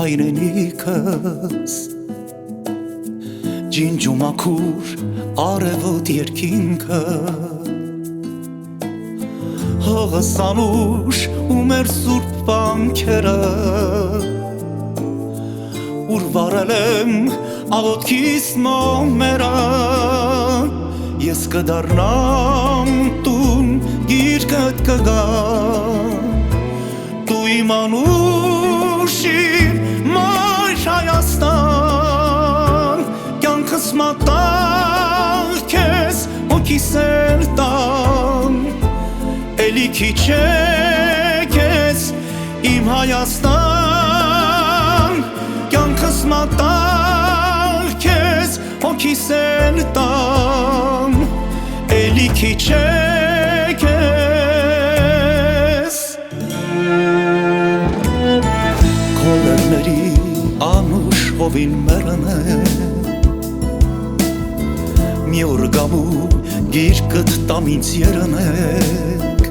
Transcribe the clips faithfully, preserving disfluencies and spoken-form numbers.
հայրենիքս ջինջում աքուր արևոտ երկինքը հողս անուշ ու մեր սուրբ վանքերը ուր վարել եմ աղոթքիս մոմերը ես կդառնամ տուն գիրկդ կգա դու իմ անուշին մայր Հայաստան կյանքս մատաղ քեզ հոգիս էլ տան էլի քիչ է քեզ իմ Հայաստան կյանքս մատաղ քեզ հոգիս էլ տան էլի քիչ է քեզ քո լեռների անուշ հովին մեռնել մի օր գամու գիրկդ տամ ինձ երնեք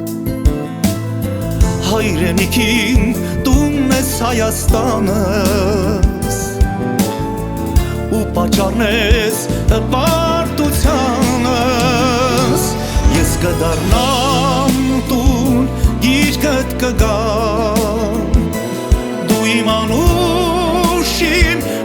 հայրենիքին տունն ես Հայաստանս ու պատճառն ես հպարտությանս ես կդառնամ տուն գիրկդ կգամ դու իմ անուշին